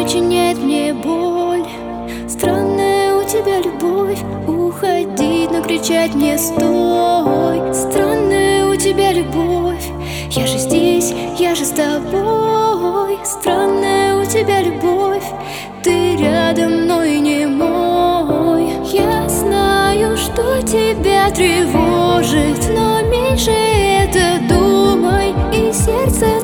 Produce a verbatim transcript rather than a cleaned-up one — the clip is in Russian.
причиняет мне боль. Странная у тебя любовь, уходить, но кричать не стой. Странная у тебя любовь, я же здесь, я же с тобой. Странная у тебя любовь, ты рядом, но и не мой. Я знаю, что тебя тревожит, но меньше это думай, и сердце